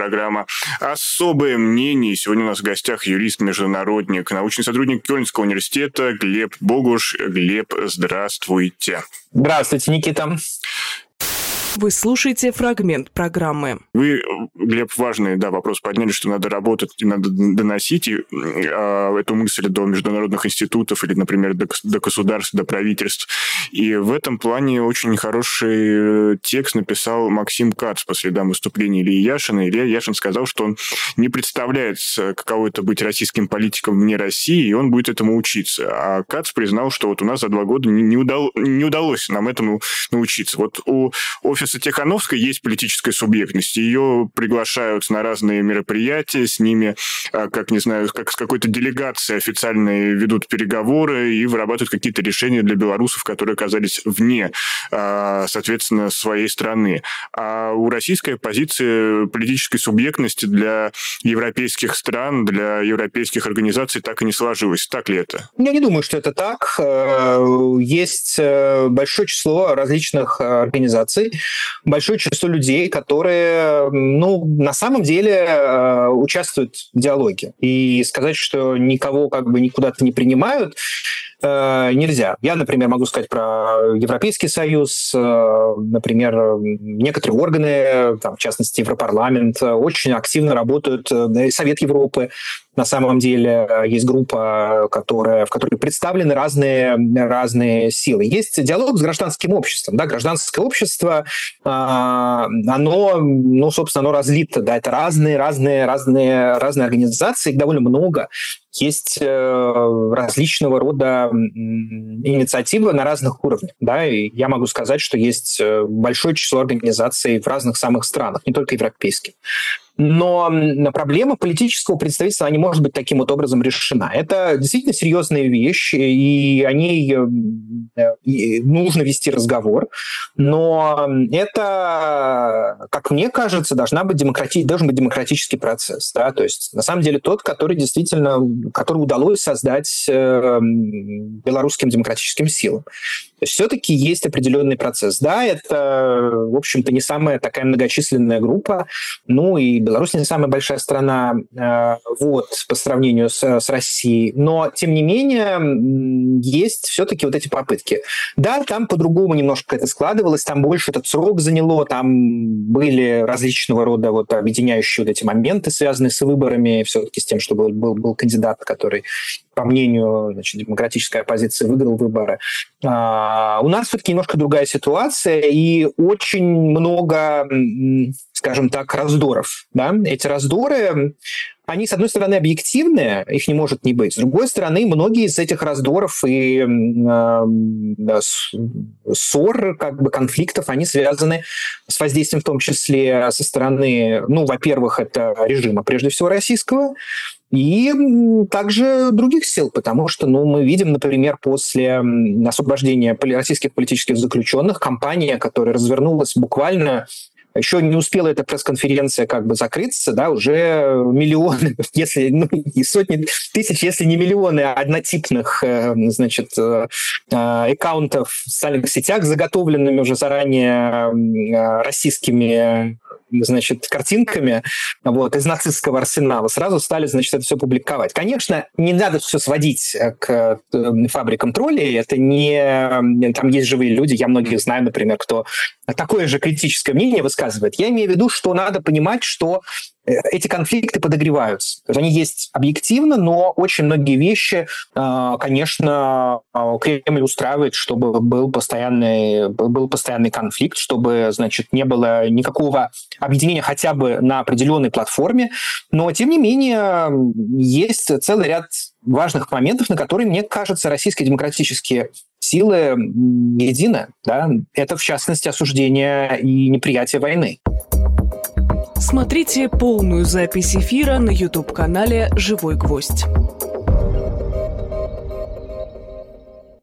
программа «Особое мнение». Сегодня у нас в гостях юрист-международник, научный сотрудник Кёльнского университета Глеб Богуш. Глеб, здравствуйте. Здравствуйте, Никита. Вы слушаете фрагмент программы. Вы, Глеб, важный вопрос подняли, что надо работать и надо доносить эту мысль до международных институтов или, например, до государств, до правительств. И в этом плане очень хороший текст написал Максим Кац по следам выступления Ильи Яшина. Илья Яшин сказал, что он не представляет, каково это быть российским политиком вне России, и он будет этому учиться. А Кац признал, что вот у нас за 2 года не удалось нам этому научиться. Вот у офиса Тихановской есть политическая субъектность. Ее приглашают на разные мероприятия, с ними, как с какой-то делегацией официально ведут переговоры и вырабатывают какие-то решения для белорусов, которые оказались вне, соответственно, своей страны. А у российской оппозиции политической субъектности для европейских стран, для европейских организаций так и не сложилось. Так ли это? Я не думаю, что это так. Есть большое число различных организаций, большое число людей, которые, на самом деле участвуют в диалоге. И сказать, что никого никуда-то не принимают, нельзя. Я, например, могу сказать про Европейский Союз, например, некоторые органы, в частности, Европарламент, очень активно работают, Совет Европы. На самом деле есть группа, в которой представлены разные силы. Есть диалог с гражданским обществом. Да? Гражданское общество, оно, собственно, оно разлито. Да? Это разные организации, их довольно много. Есть различного рода инициативы на разных уровнях. Да? И я могу сказать, что есть большое число организаций в разных самых странах, не только европейских. Но проблема политического представительства, она не может быть таким вот образом решена. Это действительно серьезная вещь, и о ней нужно вести разговор. Но это, как мне кажется, должен быть демократический процесс. Да? То есть, на самом деле, тот, который удалось создать белорусским демократическим силам. То есть все-таки есть определенный процесс. Да, это, в общем-то, не самая такая многочисленная группа, и Беларусь не самая большая страна по сравнению с Россией, но, тем не менее, есть все-таки вот эти попытки. Да, там по-другому немножко это складывалось, там больше этот срок заняло, там были различного рода объединяющие эти моменты, связанные с выборами, все-таки с тем, что был кандидат, который, по мнению демократической оппозиции, выиграл выборы. У нас все-таки немножко другая ситуация, и очень много, скажем так, раздоров. Да? Эти раздоры, они, с одной стороны, объективные, их не может не быть. С другой стороны, многие из этих раздоров и ссор, конфликтов, они связаны с воздействием, в том числе, со стороны, во-первых, это режима, прежде всего, российского, и также других сил, потому что, мы видим, например, после освобождения российских политических заключенных, кампания, которая развернулась буквально, еще не успела эта пресс-конференция закрыться, да, уже миллионы, и сотни тысяч, если не миллионы однотипных, аккаунтов в социальных сетях, заготовленными уже заранее российскими картинками из нацистского арсенала, сразу стали, это все публиковать. Конечно, не надо все сводить к фабрикам троллей, это не... Там есть живые люди, я многих знаю, например, кто такое же критическое мнение высказывает. Я имею в виду, что надо понимать, что эти конфликты подогреваются. То есть они есть объективно, но очень многие вещи, конечно, Кремль устраивает, чтобы был постоянный конфликт, чтобы, не было никакого объединения хотя бы на определенной платформе. Но, тем не менее, есть целый ряд важных моментов, на которые, мне кажется, российские демократические силы едины. Да? Это, в частности, осуждение и неприятие войны. Смотрите полную запись эфира на YouTube-канале «Живой гвоздь».